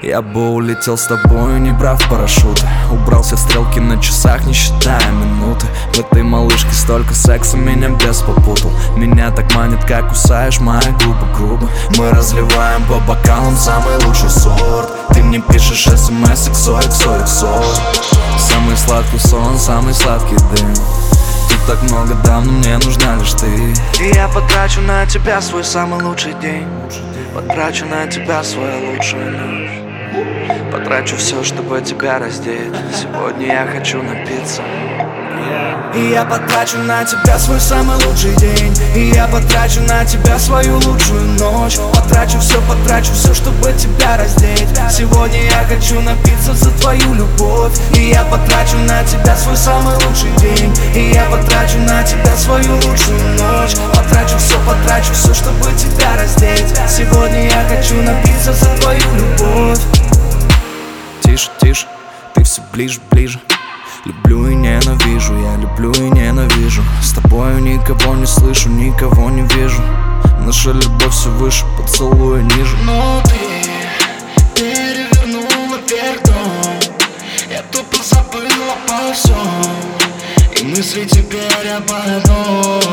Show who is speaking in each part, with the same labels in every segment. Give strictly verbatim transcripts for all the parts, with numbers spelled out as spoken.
Speaker 1: Я бы улетел с тобою, не брав парашюты. Убрался стрелки на часах, не считая минуты. В этой малышке столько секса, меня бес попутал. Меня так манит, как кусаешь мои губы грубо. Мы разливаем по бокалам самый лучший сорт. Ты мне пишешь смс иксо, иксо, иксо. Самый сладкий сон, самый сладкий дым. Тут так много дам, но мне нужна лишь ты.
Speaker 2: И я потрачу на тебя свой самый лучший день. Потрачу на тебя свою лучшую ночь. Потрачу все, чтобы тебя раздеть. Сегодня я хочу напиться. И я потрачу на тебя свой самый лучший день. И я потрачу на тебя свою лучшую ночь. Потрачу все, потрачу все, чтобы тебя раздеть. Сегодня я хочу напиться за твою любовь. И я потрачу на тебя свой самый лучший день. И я потрачу на тебя свою лучшую ночь. Потрачу все, потрачу все, чтобы тебя раздеть. Сегодня я хочу напиться за твою любовь.
Speaker 1: Тише, тише, ты все ближе, ближе. Люблю и ненавижу, я люблю и ненавижу. С тобою никого не слышу, никого не вижу. Наша любовь все выше, поцелуя ниже.
Speaker 2: Но ты перевернула вверх дом. Я тупо забыла обо всем. И мысли теперь об одном.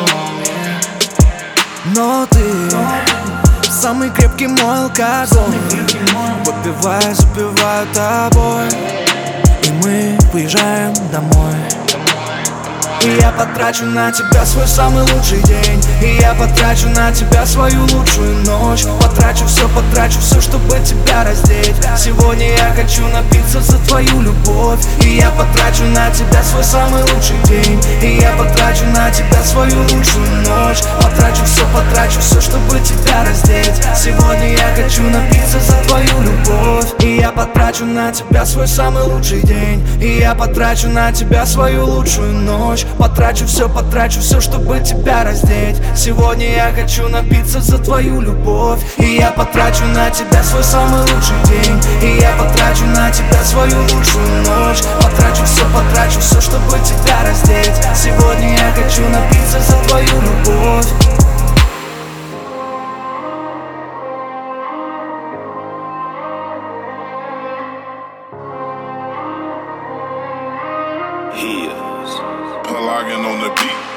Speaker 2: Но ты самый крепкий мой алкоголь. Выпиваю, запиваю тобой. И мы уезжаем домой. И я потрачу на тебя свой самый лучший день. И я потрачу на тебя свою лучшую ночь. Потрачу все, потрачу все, чтобы тебя раздеть. Сегодня я хочу напиться за твою любовь. И я потрачу на тебя свой самый лучший день. И я потрачу на тебя свою лучшую ночь. Потрачу все, потрачу все, чтобы тебя раздеть. Сегодня я хочу напиться за твою любовь. И я потрачу на тебя свой самый лучший день. И я потрачу на тебя свою лучшую ночь. Потрачу все, потрачу все, чтобы тебя раздеть. Сегодня я хочу напиться за твою любовь. И я потрачу на тебя свой самый лучший день. И я потрачу на тебя свою лучшую ночь. Потрачу все, потрачу все, чтобы тебя раздеть. Сегодня я хочу напиться за твою любовь.
Speaker 3: He is plugging on the beat.